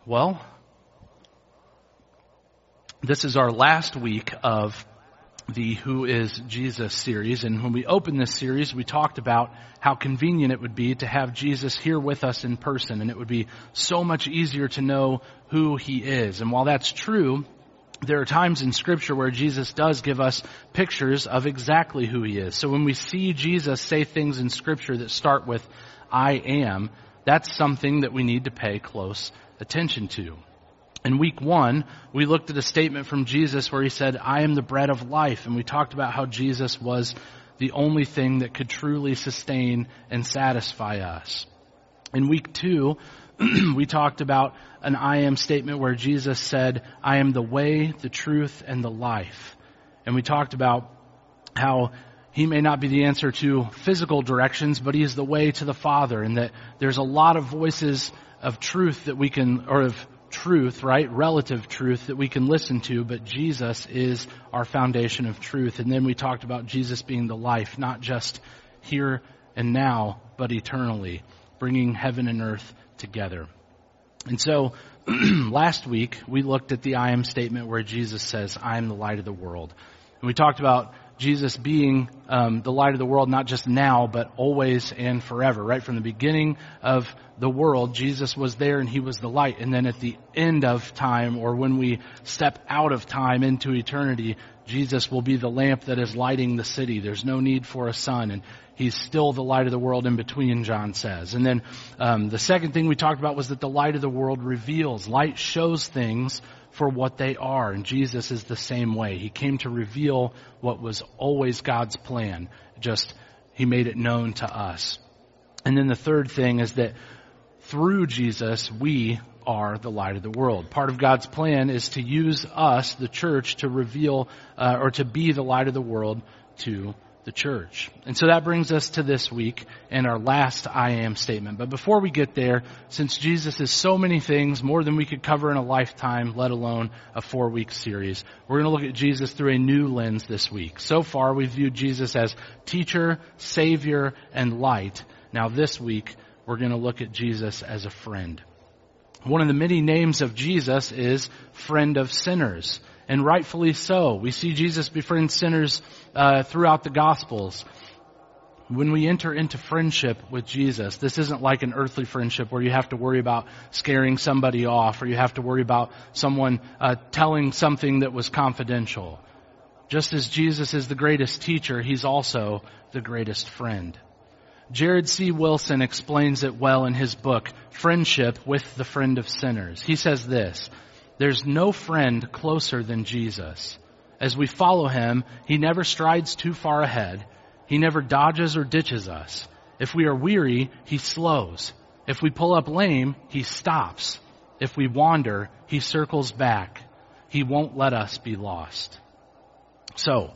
Well, this is our last week of the Who is Jesus series, and when we opened this series, we talked about how convenient it would be to have Jesus here with us in person, and it would be so much easier to know who He is. And while that's true, there are times in Scripture where Jesus does give us pictures of exactly who He is. So when we see Jesus say things in Scripture that start with, I am, that's something that we need to pay close attention to. In week 1, we looked at a statement from Jesus where He said, I am the bread of life. And we talked about how Jesus was the only thing that could truly sustain and satisfy us. In week 2, we talked about an I am statement where Jesus said, I am the way, the truth, and the life. And we talked about how He may not be the answer to physical directions, but He is the way to the Father, and that there's a lot of voices of truth that we can, or of truth, right? Relative truth that we can listen to, but Jesus is our foundation of truth. And then we talked about Jesus being the life, not just here and now, but eternally, bringing heaven and earth together. And so last week we looked at the I am statement where Jesus says, I am the light of the world. And we talked about Jesus being the light of the world, not just now, but always and forever. Right from the beginning of the world, Jesus was there and He was the light. And then at the end of time, or when we step out of time into eternity, Jesus will be the lamp that is lighting the city. There's no need for a sun, and He's still the light of the world in between, John says. And then the second thing we talked about was that the light of the world reveals. Light shows things for what they are, and Jesus is the same way. He came to reveal what was always God's plan, just He made it known to us. And then the third thing is that through Jesus, we are the light of the world. Part of God's plan is to use us, the church, to reveal or to be the light of the world to the church. And so that brings us to this week and our last I am statement. But before we get there, since Jesus is so many things, more than we could cover in a lifetime, let alone a 4-week series, we're going to look at Jesus through a new lens this week. So far, we've viewed Jesus as teacher, savior, and light. Now this week, we're going to look at Jesus as a friend. One of the many names of Jesus is friend of sinners. And rightfully so. We see Jesus befriend sinners throughout the Gospels. When we enter into friendship with Jesus, this isn't like an earthly friendship where you have to worry about scaring somebody off, or you have to worry about someone telling something that was confidential. Just as Jesus is the greatest teacher, He's also the greatest friend. Jared C. Wilson explains it well in his book, Friendship with the Friend of Sinners. He says this, there's no friend closer than Jesus. As we follow Him, He never strides too far ahead. He never dodges or ditches us. If we are weary, He slows. If we pull up lame, He stops. If we wander, He circles back. He won't let us be lost. So,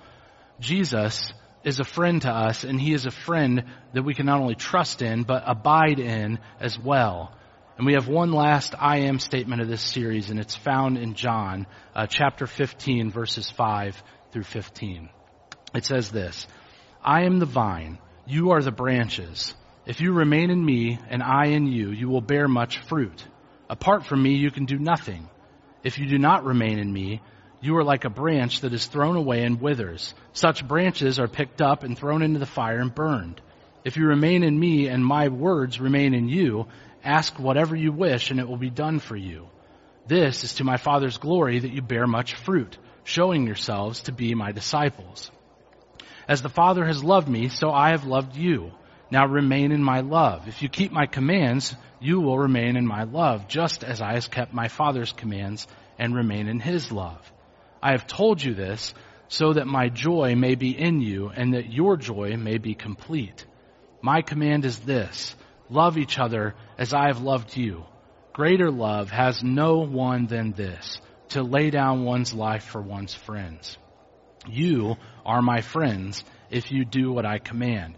Jesus is a friend to us, and He is a friend that we can not only trust in, but abide in as well. And we have one last I am statement of this series, and it's found in John chapter 15, verses 5 through 15. It says this, I am the vine, you are the branches. If you remain in me and I in you, you will bear much fruit. Apart from me, you can do nothing. If you do not remain in me, you are like a branch that is thrown away and withers. Such branches are picked up and thrown into the fire and burned. If you remain in me and my words remain in you, ask whatever you wish and it will be done for you. This is to my Father's glory that you bear much fruit, showing yourselves to be my disciples. As the Father has loved me, so I have loved you. Now remain in my love. If you keep my commands, you will remain in my love, just as I have kept my Father's commands and remain in His love. I have told you this so that my joy may be in you and that your joy may be complete. My command is this, love each other as I have loved you. Greater love has no one than this, to lay down one's life for one's friends. You are my friends if you do what I command.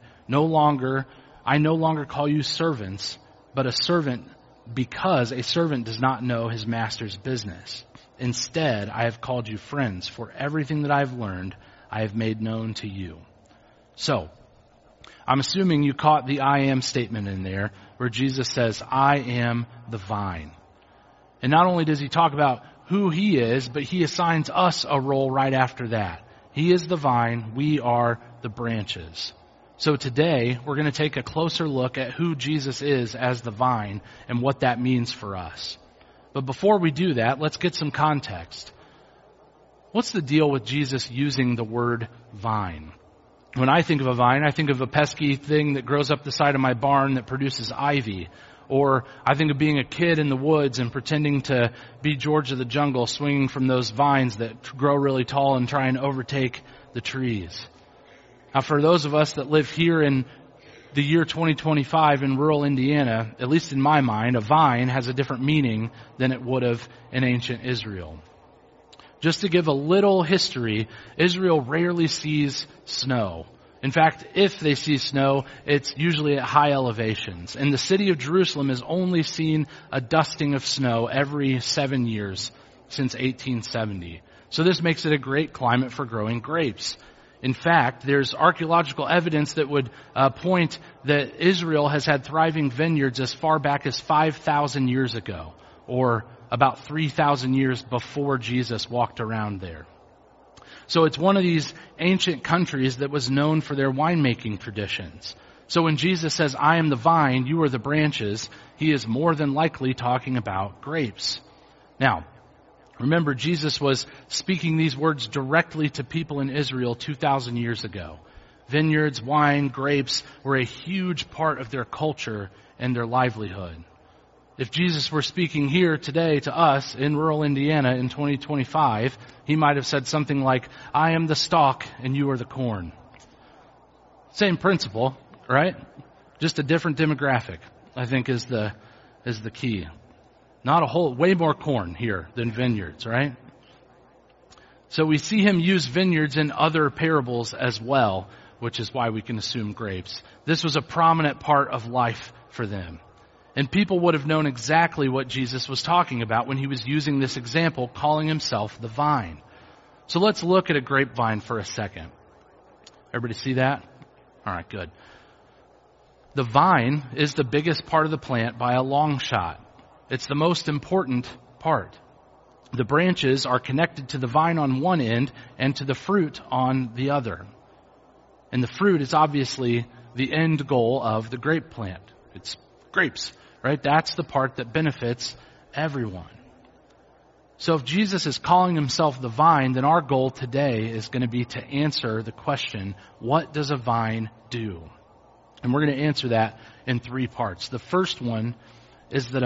I no longer call you servants, but a servant, because a servant does not know his master's business. Instead, I have called you friends, for everything that I have learned, I have made known to you. So, I'm assuming you caught the I am statement in there, where Jesus says, I am the vine. And not only does he talk about who he is, but he assigns us a role right after that. He is the vine, we are the branches. So today, we're going to take a closer look at who Jesus is as the vine and what that means for us. But before we do that, let's get some context. What's the deal with Jesus using the word vine? When I think of a vine, I think of a pesky thing that grows up the side of my barn that produces ivy. Or I think of being a kid in the woods and pretending to be George of the Jungle, swinging from those vines that grow really tall and try and overtake the trees. Now, for those of us that live here in the year 2025 in rural Indiana, at least in my mind, a vine has a different meaning than it would have in ancient Israel. Just to give a little history, Israel rarely sees snow. In fact, if they see snow, it's usually at high elevations. And the city of Jerusalem has only seen a dusting of snow every 7 years since 1870. So this makes it a great climate for growing grapes. In fact, there's archaeological evidence that would point that Israel has had thriving vineyards as far back as 5,000 years ago, or about 3,000 years before Jesus walked around there. So it's one of these ancient countries that was known for their winemaking traditions. So when Jesus says, I am the vine, you are the branches, he is more than likely talking about grapes. Now, remember, Jesus was speaking these words directly to people in Israel 2,000 years ago. Vineyards, wine, grapes were a huge part of their culture and their livelihood. If Jesus were speaking here today to us in rural Indiana in 2025, he might have said something like, I am the stalk and you are the corn. Same principle, right? Just a different demographic, I think is the key. Not a whole, way more corn here than vineyards, right? So we see him use vineyards in other parables as well, which is why we can assume grapes. This was a prominent part of life for them. And people would have known exactly what Jesus was talking about when he was using this example, calling himself the vine. So let's look at a grapevine for a second. Everybody see that? All right, good. The vine is the biggest part of the plant by a long shot. It's the most important part. The branches are connected to the vine on one end and to the fruit on the other. And the fruit is obviously the end goal of the grape plant. It's grapes. Right? That's the part that benefits everyone. So if Jesus is calling himself the vine, then our goal today is going to be to answer the question, what does a vine do? And we're going to answer that in 3 parts. The first one is that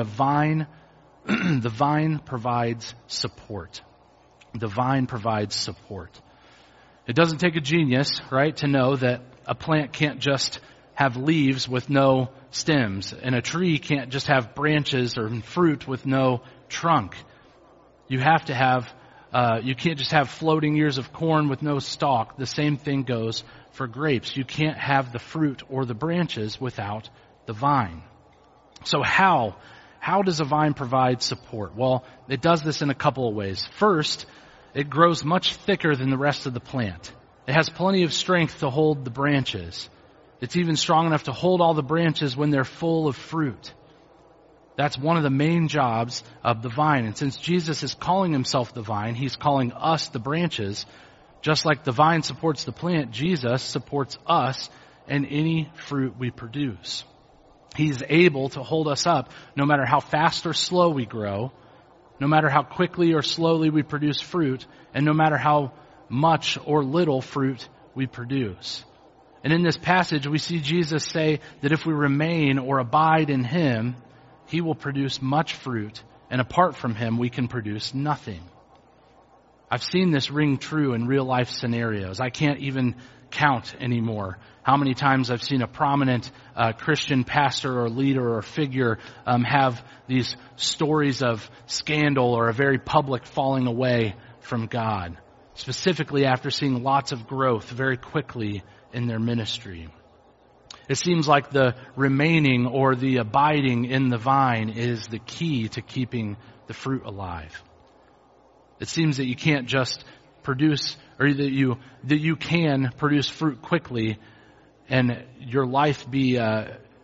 the vine provides support. The vine provides support. It doesn't take a genius, right, to know that a plant can't just have leaves with no stems, and a tree can't just have branches or fruit with no trunk. You have to have, you can't just have floating ears of corn with no stalk. The same thing goes for grapes. You can't have the fruit or the branches without the vine. So how does a vine provide support? Well, it does this in a couple of ways. First, it grows much thicker than the rest of the plant. It has plenty of strength to hold the branches. It's even strong enough to hold all the branches when they're full of fruit. That's one of the main jobs of the vine. And since Jesus is calling himself the vine, he's calling us the branches. Just like the vine supports the plant, Jesus supports us and any fruit we produce. He's able to hold us up no matter how fast or slow we grow, no matter how quickly or slowly we produce fruit, and no matter how much or little fruit we produce. And in this passage, we see Jesus say that if we remain or abide in him, he will produce much fruit, and apart from him, we can produce nothing. I've seen this ring true in real life scenarios. I can't even count anymore how many times I've seen a prominent Christian pastor or leader or figure have these stories of scandal or a very public falling away from God, specifically after seeing lots of growth very quickly in their ministry. It seems like the remaining or the abiding in the vine is the key to keeping the fruit alive. It seems that you can't just produce, or that you can produce fruit quickly and your life be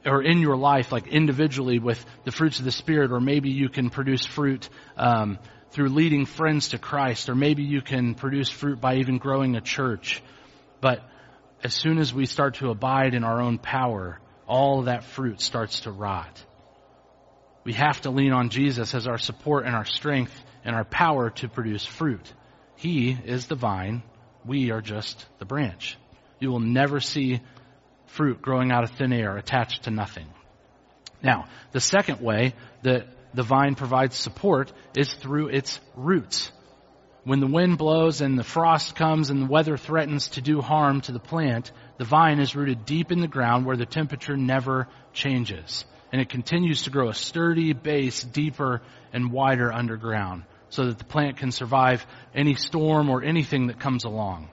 or in your life, like individually with the fruits of the Spirit, or maybe you can produce fruit through leading friends to Christ, or maybe you can produce fruit by even growing a church. But as soon as we start to abide in our own power, all of that fruit starts to rot. We have to lean on Jesus as our support and our strength and our power to produce fruit. He is the vine. We are just the branch. You will never see fruit growing out of thin air attached to nothing. Now, the second way that the vine provides support is through its roots. When the wind blows and the frost comes and the weather threatens to do harm to the plant, the vine is rooted deep in the ground where the temperature never changes. And it continues to grow a sturdy base deeper and wider underground so that the plant can survive any storm or anything that comes along.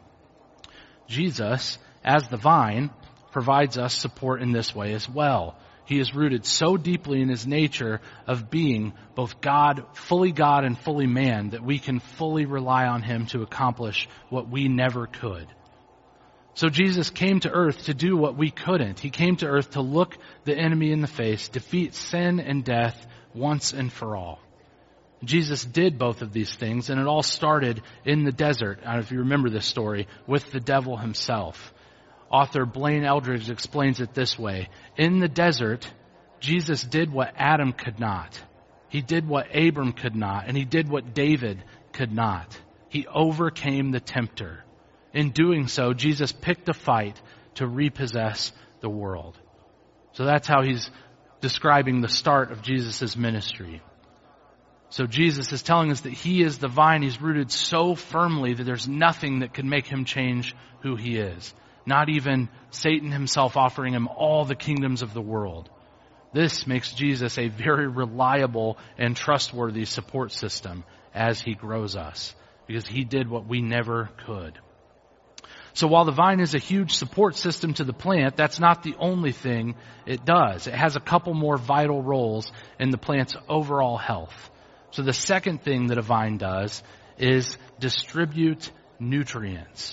Jesus, as the vine, provides us support in this way as well. He is rooted so deeply in his nature of being both God and fully man, that we can fully rely on him to accomplish what we never could. So Jesus came to earth to do what we couldn't. He came to earth to look the enemy in the face, defeat sin and death once and for all. Jesus did both of these things, and it all started in the desert, if you remember this story, with the devil himself. Author Blaine Eldridge explains it this way. In the desert, Jesus did what Adam could not. He did what Abram could not, and he did what David could not. He overcame the tempter. In doing so, Jesus picked a fight to repossess the world. So that's how he's describing the start of Jesus' ministry. So Jesus is telling us that he is the vine. He's rooted so firmly that there's nothing that can make him change who he is. Not even Satan himself offering him all the kingdoms of the world. This makes Jesus a very reliable and trustworthy support system as he grows us, because he did what we never could. So while the vine is a huge support system to the plant, that's not the only thing it does. It has a couple more vital roles in the plant's overall health. So the second thing that a vine does is distribute nutrients.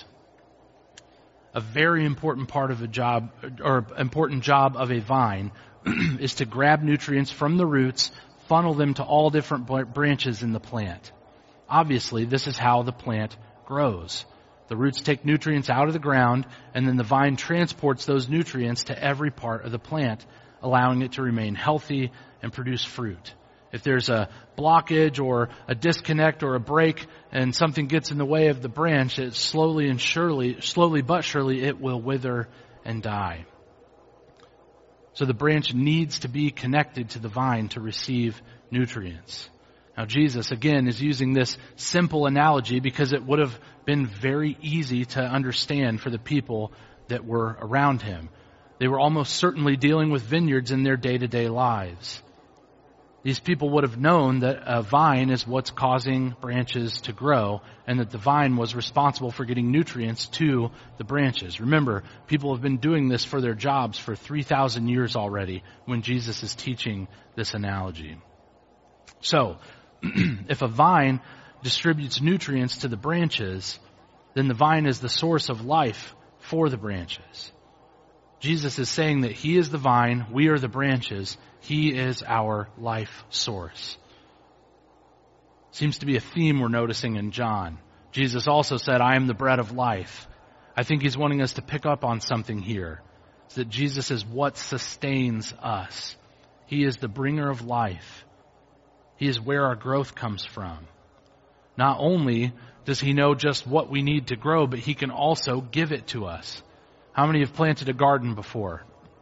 A very important part of a job, or important job of a vine, is to grab nutrients from the roots, funnel them to all different branches in the plant. Obviously, this is how the plant grows. The roots take nutrients out of the ground, and then the vine transports those nutrients to every part of the plant, allowing it to remain healthy and produce fruit. If there's a blockage or a disconnect or a break and something gets in the way of the branch, it slowly but surely, it will wither and die. So the branch needs to be connected to the vine to receive nutrients. Now Jesus, again, is using this simple analogy because it would have been very easy to understand for the people that were around him. They were almost certainly dealing with vineyards in their day-to-day lives. These people would have known that a vine is what's causing branches to grow, and that the vine was responsible for getting nutrients to the branches. Remember, people have been doing this for their jobs for 3,000 years already when Jesus is teaching this analogy. So, if a vine distributes nutrients to the branches, then the vine is the source of life for the branches. Jesus is saying that he is the vine, we are the branches. He is our life source. Seems to be a theme we're noticing in John. Jesus also said, I am the bread of life. I think he's wanting us to pick up on something here. It's that Jesus is what sustains us. He is the bringer of life. He is where our growth comes from. Not only does he know just what we need to grow, but he can also give it to us. How many have planted a garden before?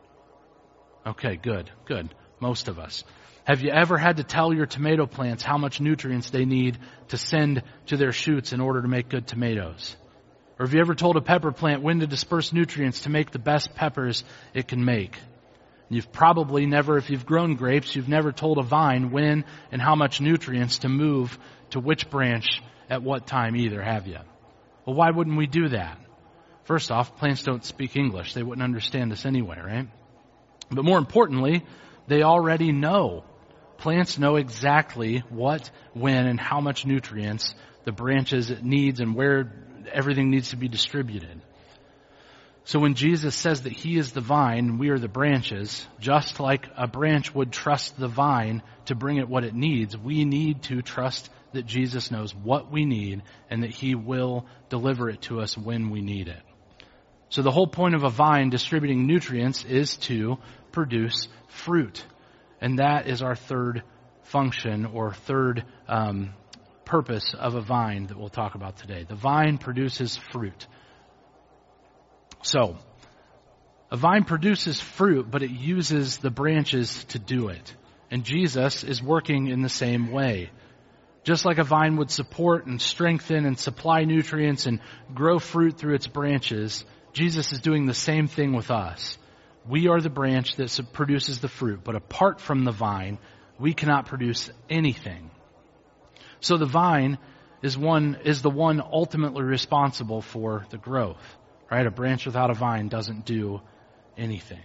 Okay, good. Most of us. Have you ever had to tell your tomato plants how much nutrients they need to send to their shoots in order to make good tomatoes? Or have you ever told a pepper plant when to disperse nutrients to make the best peppers it can make? You've probably never, if you've grown grapes, you've never told a vine when and how much nutrients to move to which branch at what time either, have you? Well, why wouldn't we do that? First off, plants don't speak English. They wouldn't understand us anyway, right? But more importantly, they already know. Plants know exactly what, when, and how much nutrients the branches it needs and where everything needs to be distributed. So when Jesus says that he is the vine and we are the branches, just like a branch would trust the vine to bring it what it needs, we need to trust that Jesus knows what we need and that he will deliver it to us when we need it. So the whole point of a vine distributing nutrients is to produce fruit. And that is our third function or third purpose of a vine that we'll talk about today. The vine produces fruit. So, a vine produces fruit, but it uses the branches to do it. And Jesus is working in the same way. Just like a vine would support and strengthen and supply nutrients and grow fruit through its branches, Jesus is doing the same thing with us. We are the branch that produces the fruit, but apart from the vine, we cannot produce anything. So the vine is the one ultimately responsible for the growth. Right? A branch without a vine doesn't do anything.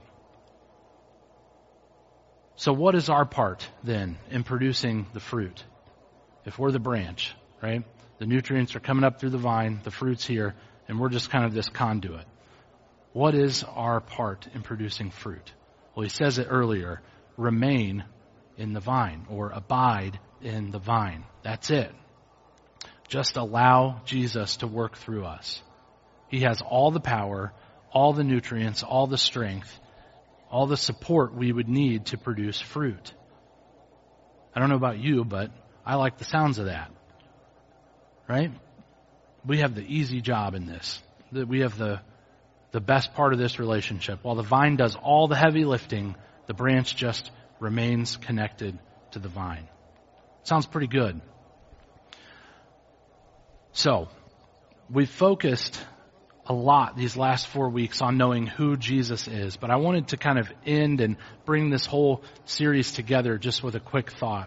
So what is our part then in producing the fruit? If we're the branch, right? The nutrients are coming up through the vine, the fruit's here, and we're just kind of this conduit. What is our part in producing fruit? Well, he says it earlier, remain in the vine or abide in the vine. That's it. Just allow Jesus to work through us. He has all the power, all the nutrients, all the strength, all the support we would need to produce fruit. I don't know about you, but I like the sounds of that. Right? We have the easy job in this. We have the best part of this relationship. While the vine does all the heavy lifting, the branch just remains connected to the vine. Sounds pretty good. So, we've focused a lot these last 4 weeks on knowing who Jesus is, but I wanted to kind of end and bring this whole series together just with a quick thought.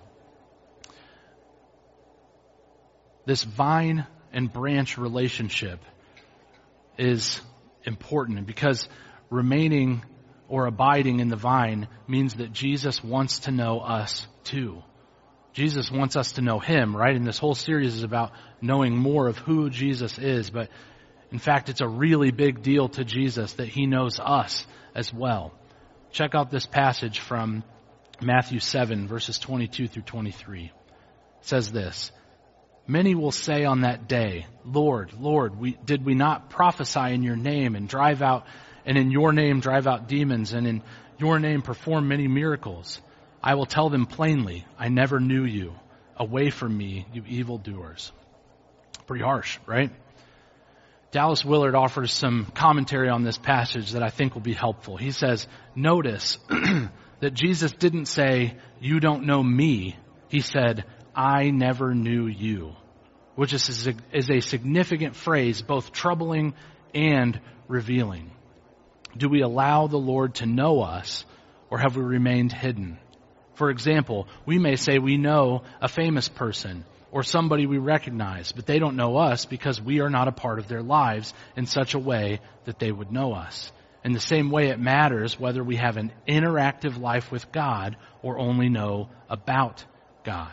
This vine and branch relationship is important because remaining or abiding in the vine means that Jesus wants to know us too. Jesus wants us to know him, right? And this whole series is about knowing more of who Jesus is, but in fact, it's a really big deal to Jesus that he knows us as well. Check out this passage from Matthew 7, verses 22 through 23. It says this, "Many will say on that day, 'Lord, Lord, did we not prophesy in your name and in your name drive out demons and in your name perform many miracles?' I will tell them plainly, 'I never knew you. Away from me, you evildoers.'" Pretty harsh, right? Dallas Willard offers some commentary on this passage that I think will be helpful. He says, notice that Jesus didn't say, "You don't know me." He said, "I never knew you," which is a significant phrase, both troubling and revealing. Do we allow the Lord to know us, or have we remained hidden? For example, we may say we know a famous person or somebody we recognize, but they don't know us because we are not a part of their lives in such a way that they would know us. In the same way, it matters whether we have an interactive life with God or only know about God.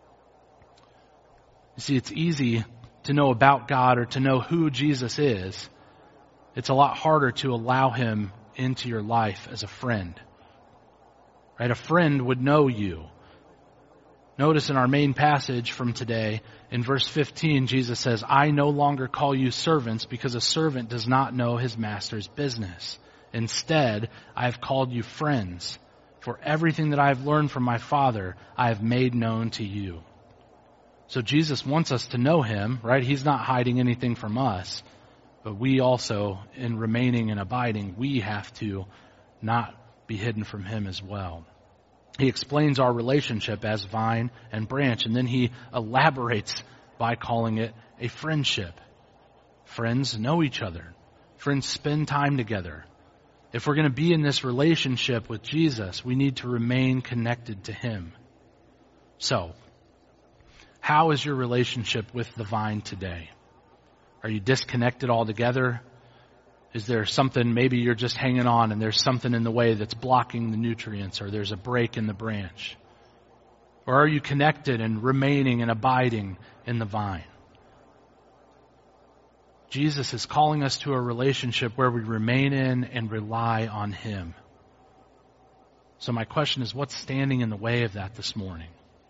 You see, it's easy to know about God or to know who Jesus is. It's a lot harder to allow him into your life as a friend. Right? A friend would know you. Notice in our main passage from today, in verse 15, Jesus says, "I no longer call you servants because a servant does not know his master's business. Instead, I have called you friends. For everything that I have learned from my Father, I have made known to you." So Jesus wants us to know him, right? He's not hiding anything from us. But we also, in remaining and abiding, we have to not be hidden from him as well. He explains our relationship as vine and branch, and then he elaborates by calling it a friendship. Friends know each other. Friends spend time together. If we're going to be in this relationship with Jesus, we need to remain connected to him. So, how is your relationship with the vine today? Are you disconnected altogether? Is there something, maybe you're just hanging on and there's something in the way that's blocking the nutrients, or there's a break in the branch? Or are you connected and remaining and abiding in the vine? Jesus is calling us to a relationship where we remain in and rely on Him. So my question is, what's standing in the way of that this morning?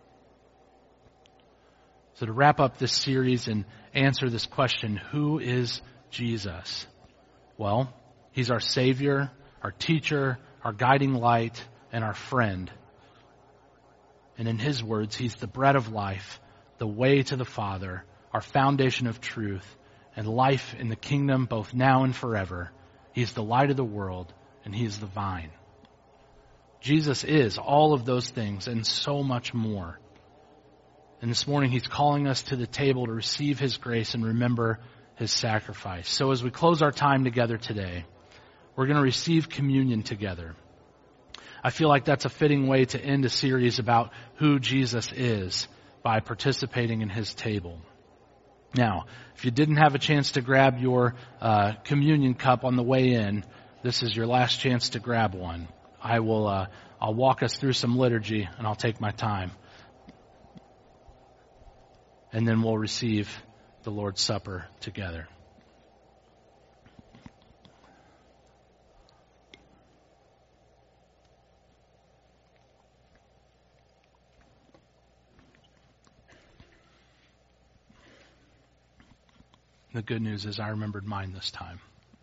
So to wrap up this series and answer this question, who is Jesus? Well, He's our Savior, our teacher, our guiding light, and our friend. And in His words, He's the bread of life, the way to the Father, our foundation of truth, and life in the kingdom both now and forever. He's the light of the world, and He is the vine. Jesus is all of those things and so much more. And this morning He's calling us to the table to receive His grace and remember His sacrifice. So as we close our time together today, we're going to receive communion together. I feel like that's a fitting way to end a series about who Jesus is by participating in His table. Now, if you didn't have a chance to grab your communion cup on the way in, this is your last chance to grab one. I'll walk us through some liturgy and I'll take my time. And then we'll receive the Lord's Supper together. The good news is I remembered mine this time.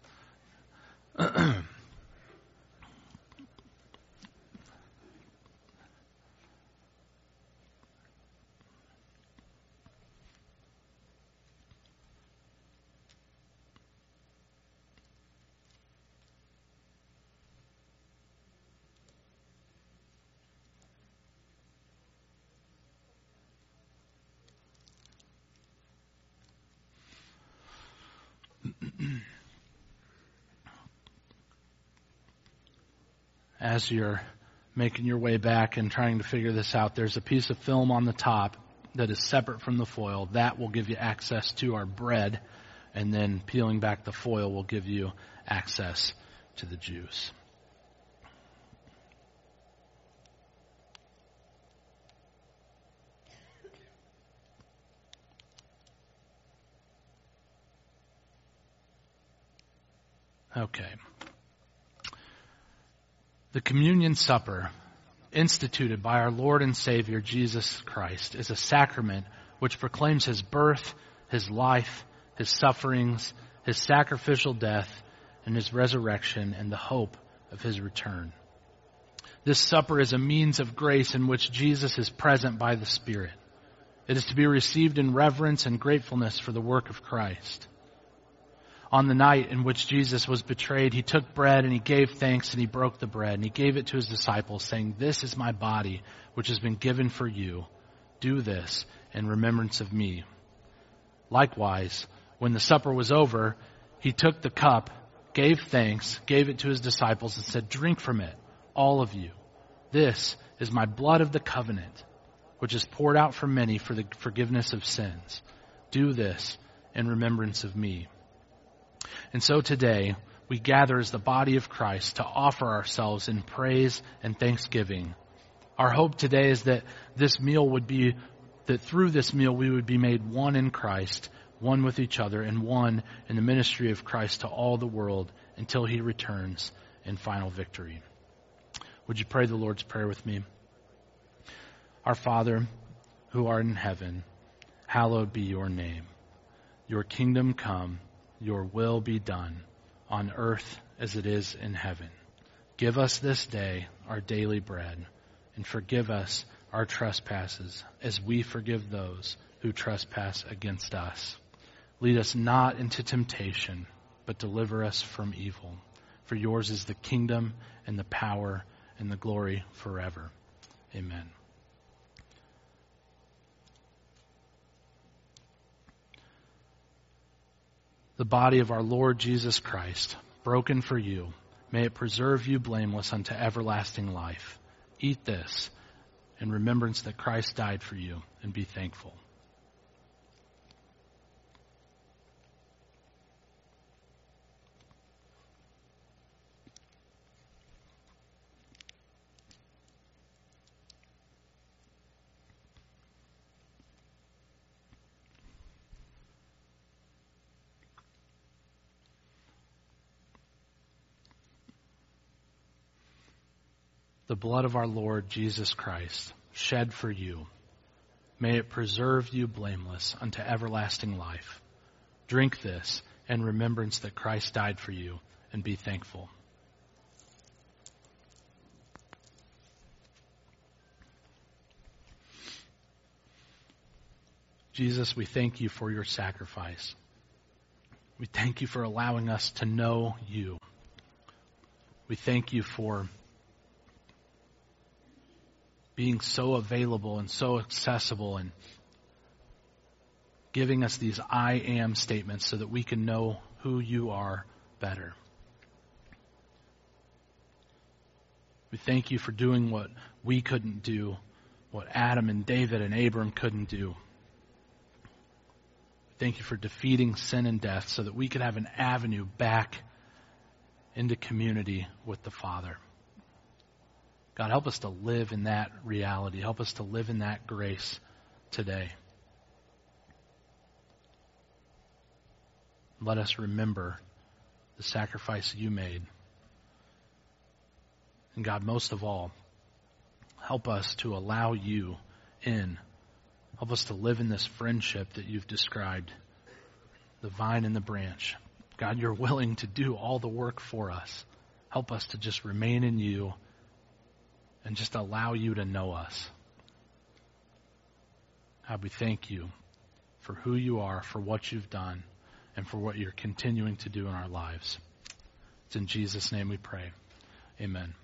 As you're making your way back and trying to figure this out, there's a piece of film on the top that is separate from the foil. That will give you access to our bread, and then peeling back the foil will give you access to the juice. Okay. The communion supper, instituted by our Lord and Savior Jesus Christ, is a sacrament which proclaims His birth, His life, His sufferings, His sacrificial death, and His resurrection, and the hope of His return. This supper is a means of grace in which Jesus is present by the Spirit. It is to be received in reverence and gratefulness for the work of Christ. On the night in which Jesus was betrayed, He took bread and He gave thanks and He broke the bread and He gave it to His disciples, saying, "This is my body, which has been given for you. Do this in remembrance of me." Likewise, when the supper was over, He took the cup, gave thanks, gave it to His disciples, and said, "Drink from it, all of you. This is my blood of the covenant, which is poured out for many for the forgiveness of sins. Do this in remembrance of me." And so today, we gather as the body of Christ to offer ourselves in praise and thanksgiving. Our hope today is that through this meal we would be made one in Christ, one with each other, and one in the ministry of Christ to all the world until He returns in final victory. Would you pray the Lord's Prayer with me? Our Father, who art in heaven, hallowed be your name. Your kingdom come. Your will be done, on earth as it is in heaven. Give us this day our daily bread, and forgive us our trespasses, as we forgive those who trespass against us. Lead us not into temptation, but deliver us from evil. For yours is the kingdom, and the power, and the glory forever. Amen. The body of our Lord Jesus Christ, broken for you, may it preserve you blameless unto everlasting life. Eat this in remembrance that Christ died for you, and be thankful. the blood of our Lord Jesus Christ, shed for you, may it preserve you blameless unto everlasting life. Drink this in remembrance that Christ died for you, and be thankful. Jesus, we thank you for your sacrifice. We thank you for allowing us to know you. We thank you for being so available and so accessible and giving us these I am statements so that we can know who you are better. We thank you for doing what we couldn't do, what Adam and David and Abram couldn't do. Thank you for defeating sin and death so that we could have an avenue back into community with the Father. God, help us to live in that reality. Help us to live in that grace today. Let us remember the sacrifice you made. And God, most of all, help us to allow you in. Help us to live in this friendship that you've described, the vine and the branch. God, you're willing to do all the work for us. Help us to just remain in you and just allow you to know us. God, we thank you for who you are, for what you've done, and for what you're continuing to do in our lives. It's in Jesus' name we pray. Amen.